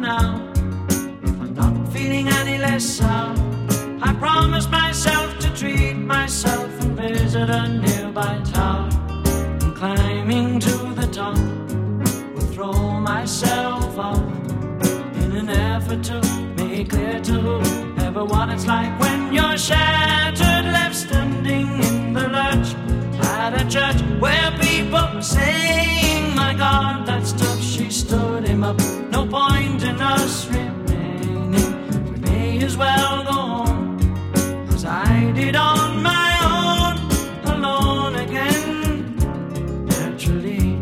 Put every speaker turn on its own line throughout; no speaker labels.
now. If I'm not feeling any less sour, I promise myself to treat myself and visit a nearby tower. And climbing to the top, will throw myself up in an effort to make clear to whoever what it's like when you're shattered, left standing in the lurch at a church where people were saying, my God, that stuff, she stood him up. No point in us remaining, we may as well go on, as I did on my own, alone again, naturally.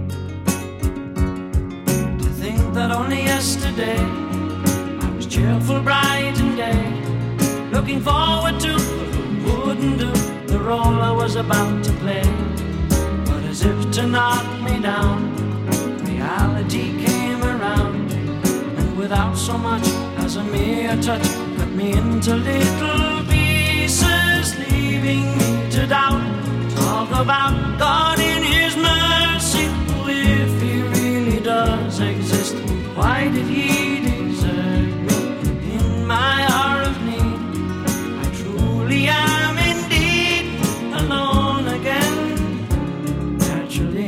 To think that only yesterday I was cheerful, bright and gay, looking forward to who wouldn't do the role I was about to play. But as if to knock me down, reality came around, and without so much as a mere touch, cut me into little pieces, leaving me to doubt. Talk about God in His mercy, who, if He really does exist, why did He desert me in my hour of need? I truly am indeed alone again, naturally.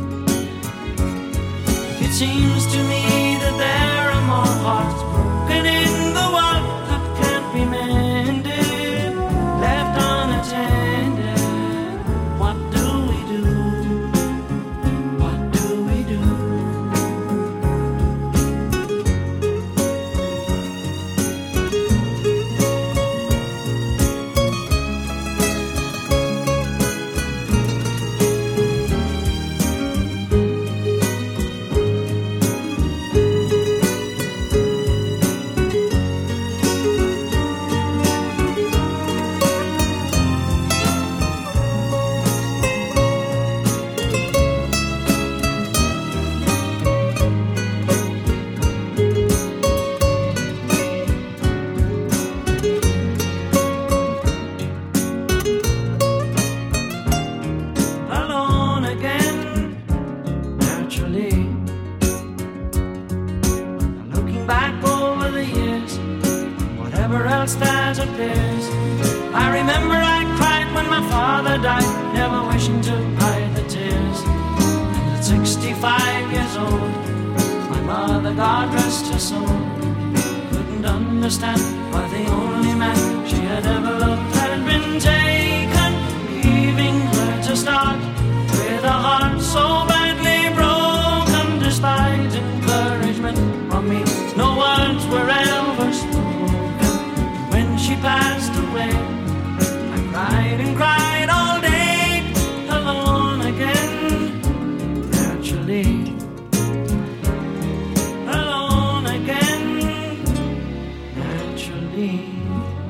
It seems to me that there are more hearts broken in the world that can't be mended, left unattended. What do we do? What do we do? Alone again, naturally. And looking back over the years, whatever else that appears, I remember I cried when my father died, never wishing to hide the tears. And at 65 years old, my mother, God rest her soul, couldn't understand why the only man she had ever loved had been taken, leaving her to start with a heart so badly broken. Despite encouragement from me, no words were ever spoken. When she passed away, I cried and cried all day, alone again, naturally. Alone again, naturally.